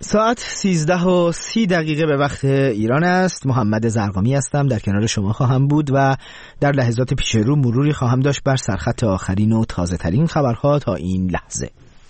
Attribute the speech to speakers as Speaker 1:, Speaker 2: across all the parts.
Speaker 1: ساعت 13:30 به وقت ایران است. محمد زرقامی هستم، در کنار شما خواهم بود و در لحظات پیش رو مروری خواهم داشت بر سرخط آخرین و تازه ترین خبرها تا این لحظه.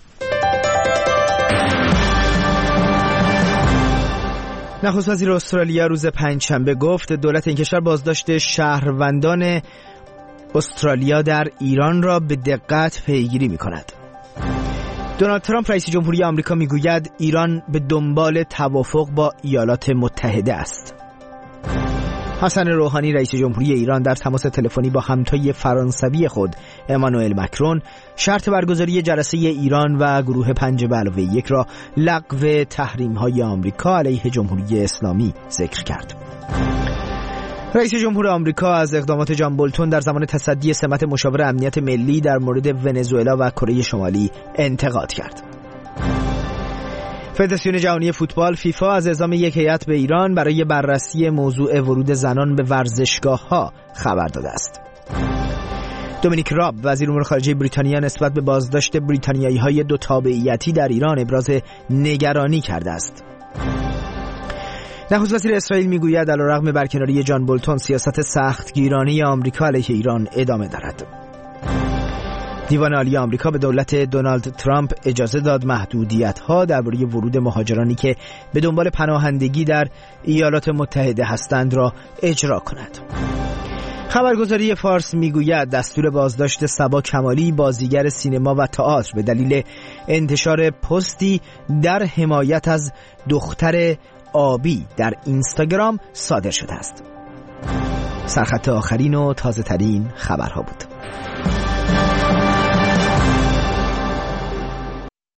Speaker 1: نخست وزیر استرالیا روز پنجشنبه گفت دولت این کشور بازداشت شهروندان استرالیا در ایران را به دقت پیگیری می‌کند. دونالد ترامپ رئیس جمهوری آمریکا میگوید ایران به دنبال توافق با ایالات متحده است. حسن روحانی رئیس جمهوری ایران در تماس تلفنی با همتای فرانسوی خود امانوئل مکرون شرط برگزاری جلسه ایران و گروه 5+1 را لغو تحریم‌های آمریکا علیه جمهوری اسلامی ذکر کرد. رئیس جمهور آمریکا از اقدامات جان بولتون در زمان تصدی سمت مشاور امنیت ملی در مورد ونزوئلا و کره شمالی انتقاد کرد. فدراسیون جهانی فوتبال فیفا از اعزام یک هیئت به ایران برای بررسی موضوع ورود زنان به ورزشگاه‌ها خبر داده است. دومینیک راب وزیر امور خارجه بریتانیا نسبت به بازداشت بریتانیایی‌های دو تابعیتی در ایران ابراز نگرانی کرده است. نخست وزیر اسرائیل میگوید علیرغم برکناری جان بولتون سیاست سختگیرانه آمریکا علیه ایران ادامه دارد. دیوان عالی آمریکا به دولت دونالد ترامپ اجازه داد محدودیت‌ها درباره ورود مهاجرانی که به دنبال پناهندگی در ایالات متحده هستند را اجرا کند. خبرگزاری فارس میگوید دستور بازداشت صبا کمالی بازیگر سینما و تئاتر به دلیل انتشار پستی در حمایت از دختر آبی در اینستاگرام صادر شده است. سرخط آخرین و تازه ترین خبرها بود.